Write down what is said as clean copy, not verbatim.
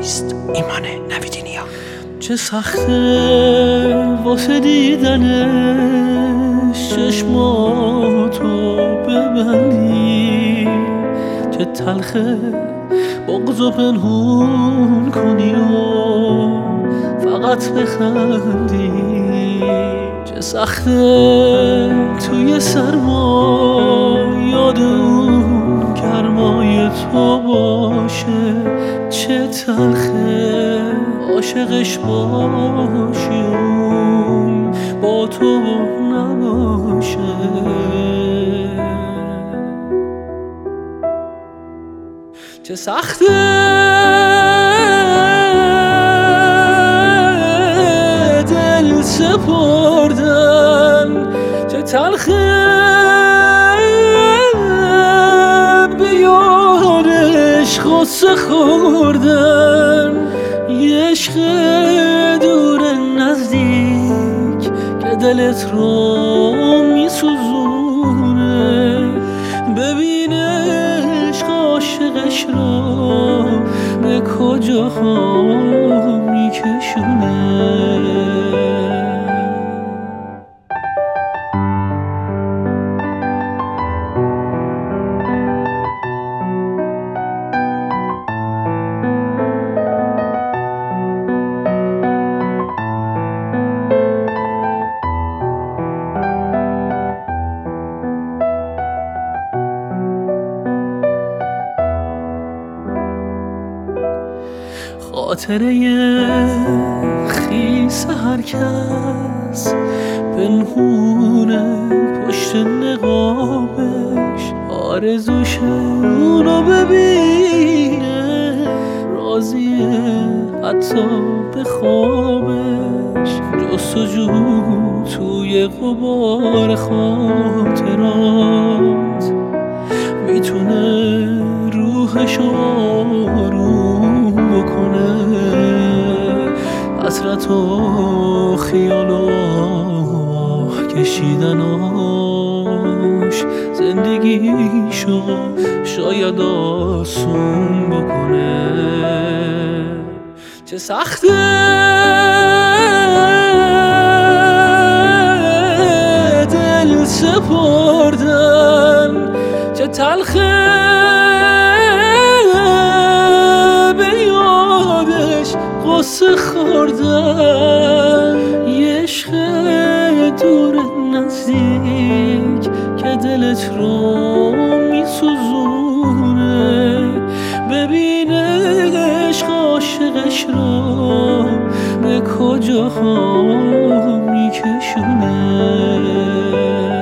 نیست. ایمان نویدینیا. چه سخته واسه دیدنش چشماتو ببندی، چه تلخه بغضو پنهون کنی و فقط بخندی، چه سخته توی سرما یاد اون گرمای تو باشه، چه تلخه عاشقش باشی اون با تو نباشه. چه سخته دل سپردن، چه تلخه به یارش غصه خوردن، یه عشق دور نزدیک که دلت رو میسوزونه، ببین عشق عاشقش رو به کجاها میکشونه. خاطره خیس هر کس پنهونه پشت نقابش، آرزوشه اونو ببینه، راضیه حتی به خوابش، جستجو توی غبار خاطرات میتونه روحشو آروم بکنه، حسرت و خیال و آه کشیدناش زندگیشو شاید آسون بکنه. چه سخته دل سپردن، چه تلخه به یادش غصه خوردن، یه عشق دور نزدیک که دلت رو میسوزونه، ببین عشق عاشقش رو به کجاها میکشونه.